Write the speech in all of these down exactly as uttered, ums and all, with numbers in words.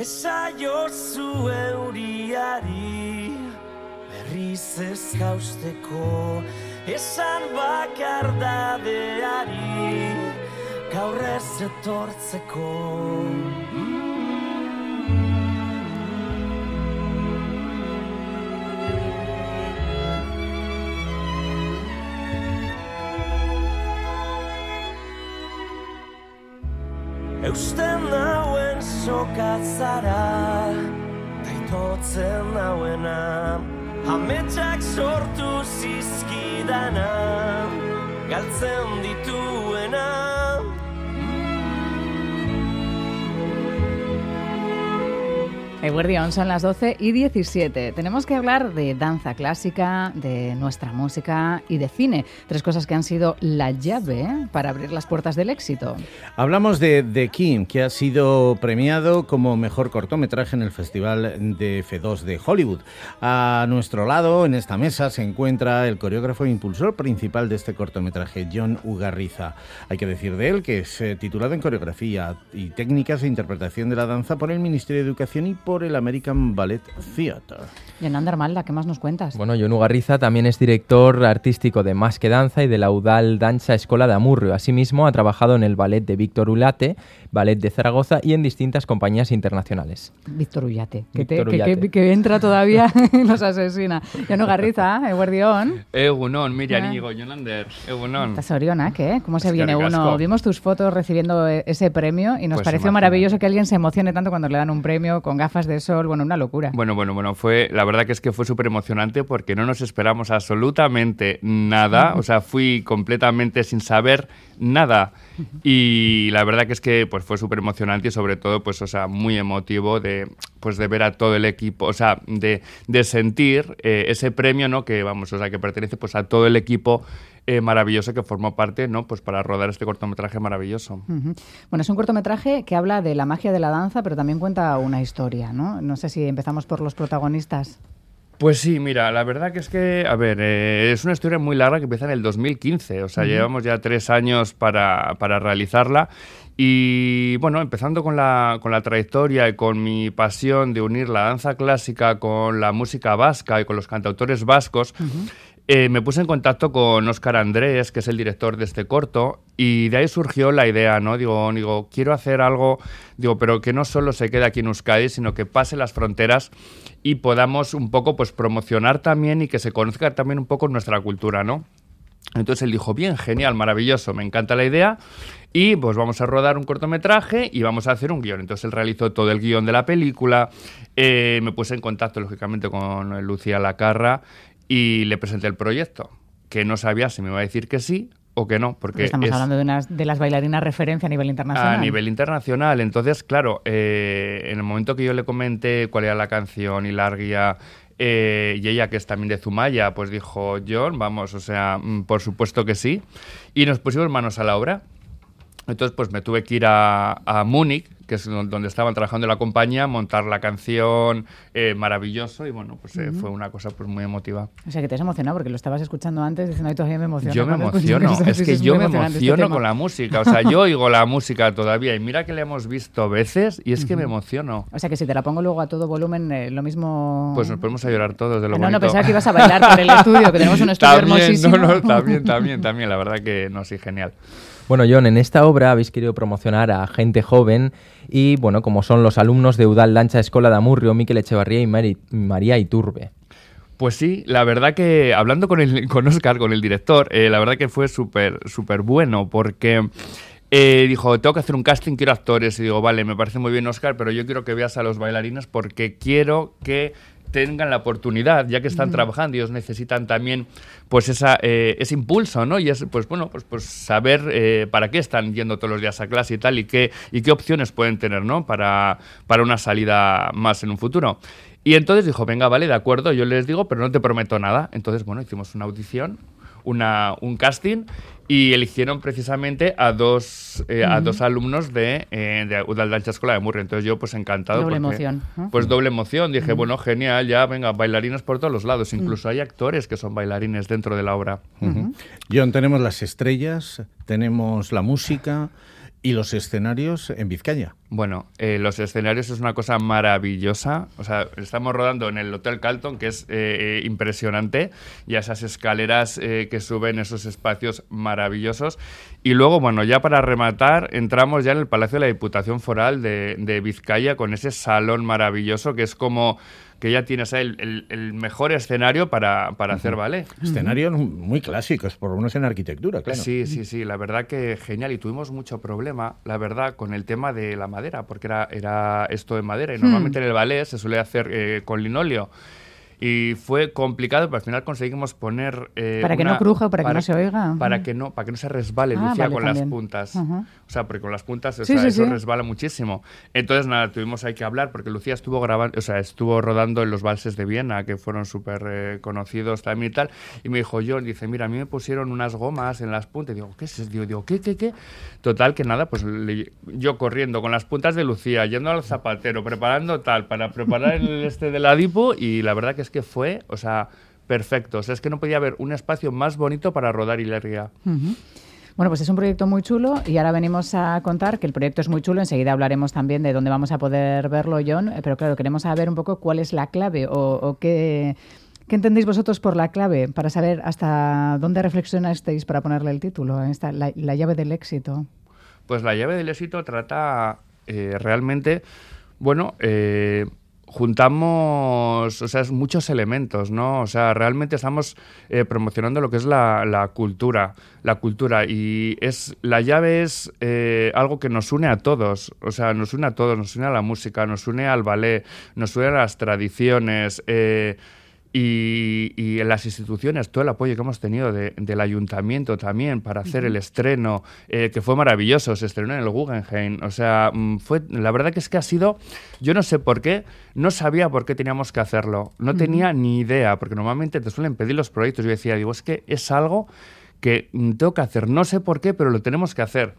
Esaiozu euriari berriz ez jausteko, esan bakardadeari gaur ez etortzeko. Eusten nauen sokatzara, taitotzen nauena, ametsak sortu zizkidana, galtzen dituena. Eguerdión, son las doce y diecisiete. Tenemos que hablar de danza clásica, de nuestra música y de cine. Tres cosas que han sido la llave para abrir las puertas del éxito. Hablamos de The King, que ha sido premiado como mejor cortometraje en el Festival de F dos de Hollywood. A nuestro lado, en esta mesa, se encuentra el coreógrafo e impulsor principal de este cortometraje, Jon Ugarriza. Hay que decir de él que es eh, titulado en coreografía y técnicas de interpretación de la danza por el Ministerio de Educación y por por el American Ballet Theatre. Yonander Malda, ¿qué más nos cuentas? Bueno, Jon Ugarriza también es director artístico de Más que Danza y de la Udal Danza Escola de Amurrio. Asimismo, ha trabajado en el ballet de Víctor Ulate, ballet de Zaragoza y en distintas compañías internacionales. Víctor Ullate, que, Víctor te, Ullate. Que, que, que entra todavía y los asesina. Jon Ugarriza, eguerdión. Egunon, Miriam Íñigo, Yonander, egunon. Estás orionak, ¿eh? ¿Cómo se Es viene que uno? ricasco. Vimos tus fotos recibiendo ese premio y nos Pues pareció imagínate. maravilloso que alguien se emocione tanto cuando le dan un premio con gafas de sol. Bueno, una locura. Bueno, bueno, bueno, fue, la verdad que es que fue súper emocionante porque no nos esperamos absolutamente nada, o sea, fui completamente sin saber nada y la verdad que es que pues fue súper emocionante y sobre todo pues, o sea, muy emotivo de, pues, de ver a todo el equipo, o sea, de, de sentir eh, ese premio, ¿no? Que vamos, o sea, que pertenece pues a todo el equipo eh, maravilloso que formó parte, ¿no? Pues para rodar este cortometraje maravilloso. Uh-huh. Bueno, es un cortometraje que habla de la magia de la danza, pero también cuenta una historia, ¿no? No sé si empezamos por los protagonistas. Pues sí, mira, la verdad que es que, a ver, eh, es una historia muy larga que empieza en el dos mil quince, o sea, uh-huh. llevamos ya tres años para, para realizarla y, bueno, empezando con la, con la trayectoria y con mi pasión de unir la danza clásica con la música vasca y con los cantautores vascos, uh-huh. Eh, me puse en contacto con Óscar Andrés, que es el director de este corto, y de ahí surgió la idea, ¿no? Digo, digo, quiero hacer algo, digo, pero que no solo se quede aquí en Euskadi, sino que pase las fronteras y podamos un poco, pues, promocionar también y que se conozca también un poco nuestra cultura, ¿no? Entonces él dijo, bien, genial, maravilloso, me encanta la idea y pues vamos a rodar un cortometraje y vamos a hacer un guión. Entonces él realizó todo el guión de la película, eh, me puse en contacto, lógicamente, con Lucía Lacarra y le presenté el proyecto, que no sabía si me iba a decir que sí o que no. Porque, porque estamos es hablando de, unas, de las bailarinas referencia a nivel internacional. A nivel internacional. Entonces, claro, eh, en el momento que yo le comenté cuál era la canción y la guía, eh, y ella, que es también de Zumaya, pues dijo, Jon, vamos, o sea, por supuesto que sí. Y nos pusimos manos a la obra. Entonces, pues me tuve que ir a, a Múnich, que es donde estaban trabajando en la compañía, montar la canción, eh, maravilloso, y bueno, pues eh, uh-huh. fue una cosa pues muy emotiva. O sea, que te has emocionado porque lo estabas escuchando antes diciendo, ay, todavía me emociono. Yo me emociono, es que yo me emociono con la música, o sea, yo oigo la música todavía, y mira que la hemos visto veces, y es que uh-huh. me emociono. O sea, que si te la pongo luego a todo volumen, eh, lo mismo... Pues nos podemos a llorar todos de lo no, bonito. No, pensaba que ibas a bailar por el estudio, que tenemos un estudio también, hermosísimo. No, no, también, también, también, la verdad que no, sí, genial. Bueno, Jon, en esta obra habéis querido promocionar a gente joven y, bueno, como son los alumnos de Udal Danza Escola de Amurrio, Mikel Echevarría y Mari, María Iturbe. Pues sí, la verdad que hablando con el, con Óscar, con el director, eh, la verdad que fue súper súper bueno porque eh, dijo, tengo que hacer un casting, quiero actores. Y digo, vale, me parece muy bien, Óscar, pero yo quiero que veas a los bailarines porque quiero que tengan la oportunidad, ya que están uh-huh. trabajando y ellos necesitan también pues esa, eh, ese impulso, ¿no? Y es, pues bueno, pues, pues saber eh, para qué están yendo todos los días a clase y tal, y qué, y qué opciones pueden tener, ¿no? Para, para una salida más en un futuro. Y entonces dijo, venga, vale, de acuerdo, yo les digo, pero no te prometo nada. Entonces, bueno, hicimos una audición, una, un casting, y eligieron precisamente a dos, eh, uh-huh. a dos alumnos de, eh, de Udal Danza Escola de Amurrio. Entonces yo, pues encantado. Doble porque, emoción, ¿no? Pues doble emoción. Dije, uh-huh. bueno, genial, ya, venga, bailarines por todos los lados. Incluso uh-huh. hay actores que son bailarines dentro de la obra. Uh-huh. Jon, tenemos las estrellas, tenemos la música ¿Y los escenarios en Vizcaya? Bueno, eh, los escenarios es una cosa maravillosa. O sea, estamos rodando en el Hotel Carlton, que es eh, eh, impresionante, y a esas escaleras eh, que suben esos espacios maravillosos. Y luego, bueno, ya para rematar, entramos ya en el Palacio de la Diputación Foral de, de Vizcaya, con ese salón maravilloso que es como que ya tienes el, el, el mejor escenario para, para uh-huh. hacer ballet. Escenarios muy clásicos, por lo menos en arquitectura, claro. Sí, sí, sí, la verdad que genial. Y tuvimos mucho problema, la verdad, con el tema de la madera, porque era, era esto de madera, y normalmente hmm. en el ballet se suele hacer eh, con linóleo. Y fue complicado, pero al final conseguimos poner... Eh, para que una, no cruja, para, para que no se oiga. Para que no, para que no se resbale, ah, Lucía, vale, con también. las puntas. Uh-huh. O sea, porque con las puntas o sí, sea, sí, eso sí. resbala muchísimo. Entonces, nada, tuvimos ahí que hablar, porque Lucía estuvo grabando, o sea, estuvo rodando en los valses de Viena, que fueron súper eh, conocidos también y tal. Y me dijo John, dice, mira, a mí me pusieron unas gomas en las puntas. Y digo, ¿qué es eso? Digo, digo, ¿qué, qué, qué? Total, que nada, pues le, yo corriendo con las puntas de Lucía, yendo al zapatero, preparando tal, para preparar el este de la Dipo, y la verdad que es que fue, o sea, perfecto. O sea, es que no podía haber un espacio más bonito para rodar Ilergia. Uh-huh. Bueno, pues es un proyecto muy chulo y ahora venimos a contar que el proyecto es muy chulo. Enseguida hablaremos también de dónde vamos a poder verlo, John. Pero claro, queremos saber un poco cuál es la clave o, o qué, qué entendéis vosotros por la clave para saber hasta dónde reflexionasteis para ponerle el título, esta, la, la llave del éxito. Pues la llave del éxito trata eh, realmente, bueno... Eh, juntamos, o sea, es muchos elementos, ¿no? O sea, realmente estamos eh, promocionando lo que es la, la cultura, la cultura, y es la llave es eh, algo que nos une a todos, o sea, nos une a todos, nos une a la música, nos une al ballet, nos une a las tradiciones, eh, Y, y en las instituciones, todo el apoyo que hemos tenido de, del ayuntamiento también para hacer uh-huh. el estreno, eh, que fue maravilloso, se estrenó en el Guggenheim. O sea, fue la verdad que es que ha sido, yo no sé por qué, no sabía por qué teníamos que hacerlo, no uh-huh. tenía ni idea, porque normalmente te suelen pedir los proyectos. Yo decía, digo, es que es algo que tengo que hacer, no sé por qué, pero lo tenemos que hacer.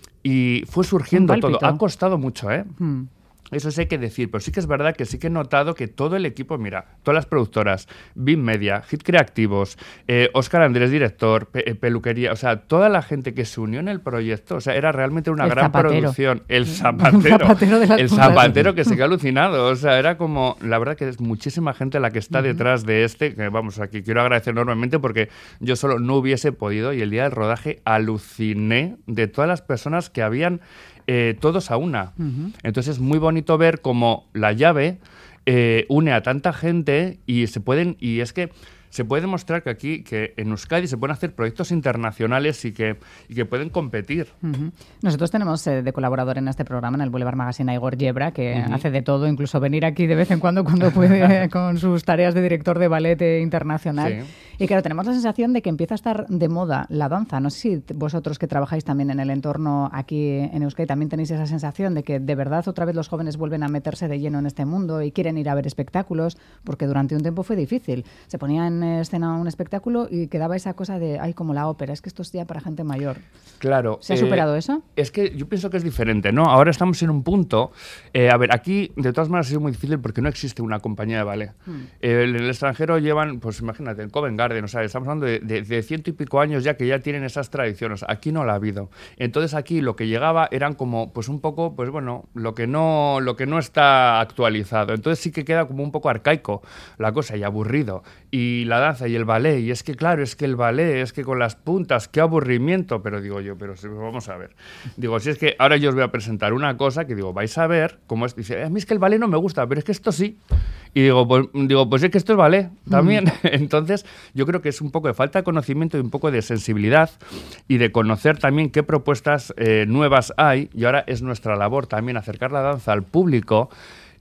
Y fue surgiendo todo, ha costado mucho, ¿eh? Uh-huh. Eso sí hay que decir, pero sí que es verdad que sí que he notado que todo el equipo, mira, todas las productoras, B I M Media, Hit Creativos, eh, Óscar Andrés, director, pe- peluquería, o sea, toda la gente que se unió en el proyecto, o sea, era realmente una el gran zapatero. producción. El zapatero. zapatero de las el cosas. zapatero que se quedó alucinado, o sea, era como, la verdad que es muchísima gente la que está uh-huh. detrás de este, que vamos, aquí quiero agradecer enormemente porque yo solo no hubiese podido, y el día del rodaje aluciné de todas las personas que habían Eh, todos a una. Uh-huh. Entonces es muy bonito ver cómo la llave eh, une a tanta gente y se pueden, y es que se puede demostrar que aquí, que en Euskadi se pueden hacer proyectos internacionales y que, y que pueden competir. Uh-huh. Nosotros tenemos eh, de colaborador en este programa, en el Boulevard Magazine, a Igor Yebra, que uh-huh. hace de todo, incluso venir aquí de vez en cuando cuando puede con sus tareas de director de ballet internacional. Sí. Y claro, tenemos la sensación de que empieza a estar de moda la danza. No sé si vosotros que trabajáis también en el entorno aquí en Euskadi también tenéis esa sensación de que de verdad otra vez los jóvenes vuelven a meterse de lleno en este mundo y quieren ir a ver espectáculos, porque durante un tiempo fue difícil. Se ponía en escena un espectáculo y quedaba esa cosa de, ay, como la ópera, es que esto es ya para gente mayor. Claro. ¿Se ha eh, superado eso? Es que yo pienso que es diferente, ¿no? Ahora estamos en un punto... Eh, a ver, aquí de todas maneras ha sido muy difícil porque no existe una compañía de ballet. Hmm. Eh, en el extranjero llevan, pues imagínate, en Covent Garden, o sea, estamos hablando de, de, de ciento y pico años ya que ya tienen esas tradiciones. Aquí no la ha habido. Entonces aquí lo que llegaba eran como, pues un poco, pues bueno, lo que no, lo que no está actualizado. Entonces sí que queda como un poco arcaico la cosa y aburrido. Y la danza y el ballet, y es que claro, es que el ballet, es que con las puntas, qué aburrimiento, pero digo yo, pero vamos a ver. Digo, si es que ahora yo os voy a presentar una cosa que digo, vais a ver cómo es. Dice, a mí es que el ballet no me gusta, pero es que esto sí. Y digo, pues, digo, pues es que esto es ballet también. Mm. Entonces, yo creo que es un poco de falta de conocimiento y un poco de sensibilidad y de conocer también qué propuestas eh, nuevas hay, y ahora es nuestra labor también acercar la danza al público.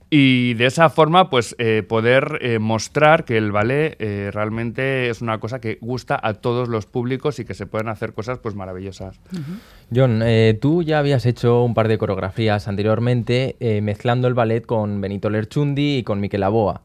Y de esa forma, pues, eh, poder eh, mostrar que el ballet eh, realmente es una cosa que gusta a todos los públicos y que se pueden hacer cosas, pues, maravillosas. Uh-huh. John, eh, tú ya habías hecho un par de coreografías anteriormente eh, mezclando el ballet con Benito Lerchundi y con Miquel Aboa.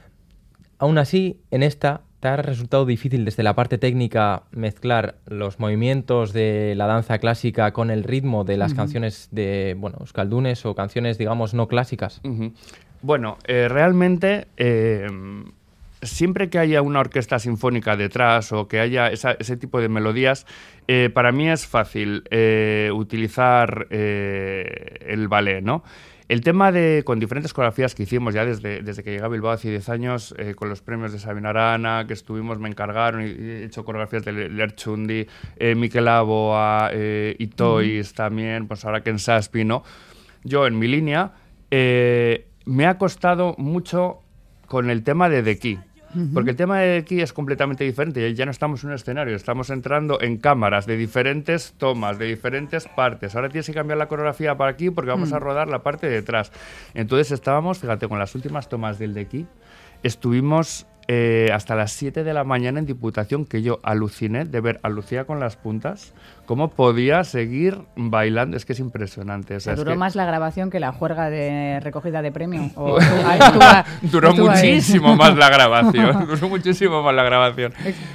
Aún así, en esta, ¿te ha resultado difícil desde la parte técnica mezclar los movimientos de la danza clásica con el ritmo de las uh-huh. canciones de, bueno, euskaldunes o canciones, digamos, no clásicas? Uh-huh. Bueno, eh, realmente... Eh, siempre que haya una orquesta sinfónica detrás o que haya esa, ese tipo de melodías, eh, para mí es fácil eh, utilizar eh, el ballet, ¿no? El tema de, con diferentes coreografías que hicimos ya desde, desde que llegué a Bilbao hace diez años, eh, con los premios de Sabina Arana, que estuvimos, me encargaron, y, y he hecho coreografías de Lerchundi, eh, Mikel Aboa, eh, Itois uh-huh. también, pues ahora Ken Saspi, ¿no? Yo, en mi línea, eh, me ha costado mucho con el tema de The Key. Uh-huh. Porque el tema de aquí es completamente diferente. Ya no estamos en un escenario, estamos entrando en cámaras de diferentes tomas, de diferentes partes. Ahora tienes que cambiar la coreografía para aquí porque vamos uh-huh. a rodar la parte de detrás. Entonces estábamos, fíjate, con las últimas tomas del de aquí, estuvimos eh, hasta las siete de la mañana en Diputación, que yo aluciné de ver a Lucía con las puntas, cómo podía seguir bailando. Es que es impresionante. O sea, ¿Duró es que... más la grabación que la juerga de recogida de premio? ¿O Duró muchísimo más la grabación. Duró muchísimo más la grabación.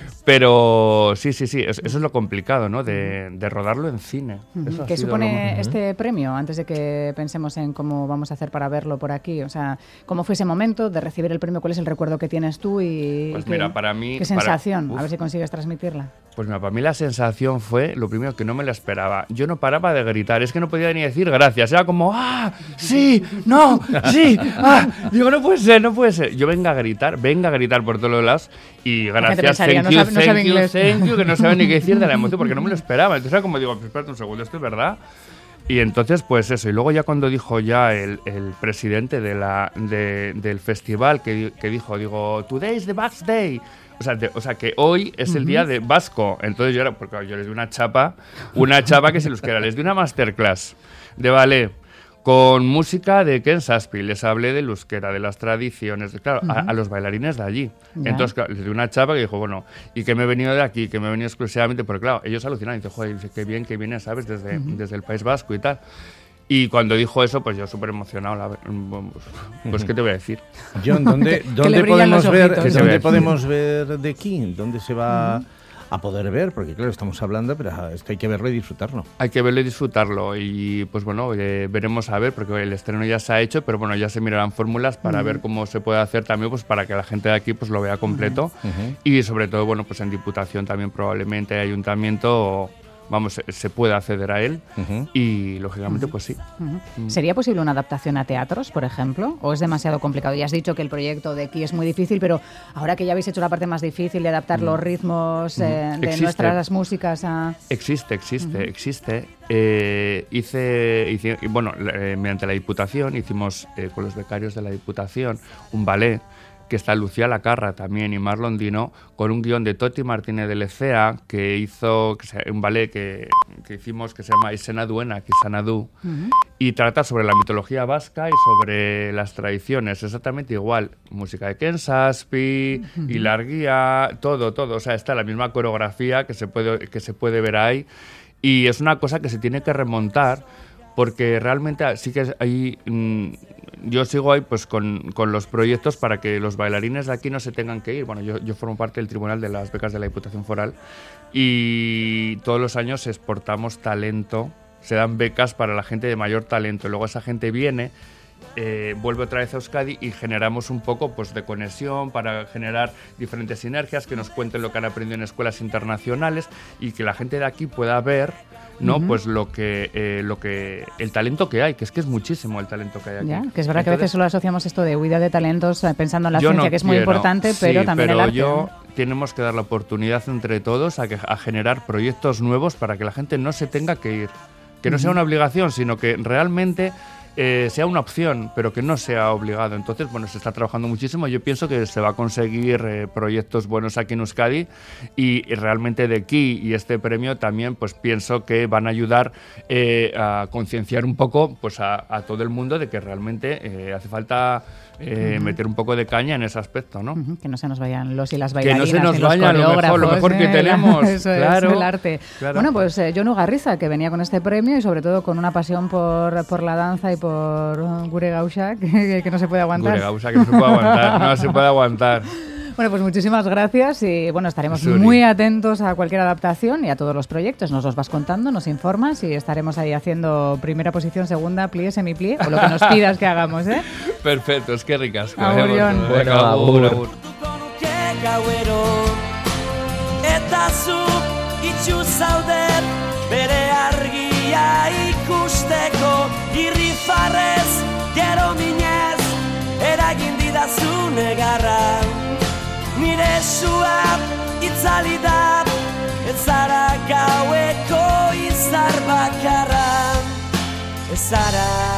Pero sí, sí, sí, eso es lo complicado, ¿no? De, de rodarlo en cine. Uh-huh. ¿Qué supone lo... este premio? Antes de que pensemos en cómo vamos a hacer para verlo por aquí. O sea, ¿cómo fue ese momento de recibir el premio? ¿Cuál es el recuerdo que tienes tú? Y pues qué, mira, para mí... ¿Qué sensación? Para, a ver si consigues transmitirla. Pues mira, para mí la sensación fue lo primero que no me la esperaba. Yo no paraba de gritar, es que no podía ni decir gracias. Era como, ¡ah! ¡Sí! ¡No! ¡Sí! ¡Ah! Digo, no puede ser, no puede ser. Yo venga a gritar, venga a gritar por todos los lados y gracias, thank you, no sabe thank you, inglés. thank you, que no sabía ni qué decir de la emoción porque no me lo esperaba. Entonces era como, digo, pues espérate un segundo, ¿esto es verdad? Y entonces, pues eso. Y luego ya cuando dijo ya el, el presidente de la, de, del festival, que, que dijo, digo, today is the Basque Day. O sea, de, o sea, que hoy es el día de vasco. Entonces yo era, porque yo les di una chapa, una chapa que se los queda. Les di una masterclass de ballet con música de Ken Saspi. Les hablé del euskera, de las tradiciones, de, claro, uh-huh. a, a los bailarines de allí. Yeah. Entonces, claro, les di una chapa que dijo, bueno, y que me he venido de aquí, que me he venido exclusivamente, porque claro, ellos alucinan y dicen, joder, dice, qué bien que viene, ¿sabes? Desde, uh-huh. desde el País Vasco y tal. Y cuando dijo eso, pues yo súper emocionado. La, pues, ¿qué te voy a decir? John, ¿dónde, ¿dónde podemos ver, ¿dónde podemos ver The King? ¿Dónde se va uh-huh. a poder ver? Porque claro, estamos hablando, pero esto hay que verlo y disfrutarlo. Hay que verlo y disfrutarlo. Y pues bueno, eh, veremos a ver, porque el estreno ya se ha hecho, pero bueno, ya se mirarán fórmulas para uh-huh. ver cómo se puede hacer también, pues para que la gente de aquí pues lo vea completo. Uh-huh. Y sobre todo, bueno, pues en Diputación también probablemente, Ayuntamiento... Vamos, se puede acceder a él uh-huh. y, lógicamente, pues sí. Uh-huh. ¿Sería posible una adaptación a teatros, por ejemplo? ¿O es demasiado complicado? Ya has dicho que el proyecto de aquí es muy difícil, pero ahora que ya habéis hecho la parte más difícil de adaptar uh-huh. los ritmos eh, uh-huh. de existe. nuestras músicas a... Existe, existe, uh-huh. existe. Eh, hice, hice, bueno, eh, mediante la Diputación, hicimos eh, con los becarios de la Diputación un ballet que está Lucía Lacarra también y Marlon Dino, con un guión de Toti Martínez de Lecea, que hizo que sea, un ballet que, que hicimos que se llama Isena Duena, que Sanadú, uh-huh. y trata sobre la mitología vasca y sobre las tradiciones, exactamente igual. Música de Ken Saspi, uh-huh. Ilarguía, todo, todo. O sea, está la misma coreografía que se puede, que se puede ver ahí. Y es una cosa que se tiene que remontar, porque realmente sí que hay... Mmm, yo sigo ahí pues con, con los proyectos para que los bailarines de aquí no se tengan que ir. Bueno, yo, yo formo parte del Tribunal de las Becas de la Diputación Foral y todos los años exportamos talento, se dan becas para la gente de mayor talento. Luego esa gente viene, eh, vuelve otra vez a Euskadi y generamos un poco pues, de conexión para generar diferentes sinergias, que nos cuenten lo que han aprendido en escuelas internacionales y que la gente de aquí pueda ver, ¿no? Uh-huh. Pues lo que, eh, lo que el talento que hay, que es que es muchísimo el talento que hay aquí. Ya, que es verdad. Entonces, que a veces solo asociamos esto de huida de talentos eh, pensando en la ciencia, no que es muy quiero, importante, pero sí, también pero el arte. Yo, tenemos que dar la oportunidad entre todos a, que, a generar proyectos nuevos para que la gente no se tenga que ir. Que no uh-huh. sea una obligación, sino que realmente eh, sea una opción, pero que no sea obligado. Entonces, bueno, se está trabajando muchísimo. Yo pienso que se va a conseguir eh, proyectos buenos aquí en Euskadi y, y realmente de aquí y este premio también, pues pienso que van a ayudar eh, a concienciar un poco pues a, a todo el mundo de que realmente eh, hace falta eh, uh-huh. meter un poco de caña en ese aspecto, ¿no? Uh-huh. Que no se nos vayan los y las bailarinas, que no se nos vayan lo mejor, lo mejor que eh, tenemos. Eso claro, es el arte. Claro. Bueno, pues eh, Jon Ugarriza, que venía con este premio y sobre todo con una pasión por, por la danza y por Gure Gauza, que, que no se puede aguantar. Gure Gauza, que no se puede aguantar, no se puede aguantar. Bueno, pues muchísimas gracias y bueno, estaremos Suri. muy atentos a cualquier adaptación y a todos los proyectos. Nos los vas contando, nos informas y estaremos ahí haciendo primera posición, segunda, plié, semiplié o lo que nos pidas que hagamos, ¿eh? Perfecto, es que ricasco. Agur, eh, Jon. Bueno, agur. agur. gauero. Eta zu itxu zaudet bere argia ikusteko, irrifarrez, gero minez, eragin didazu negarra. Nire sua itzali da, ez zara gaueko izar bakarra, ez zara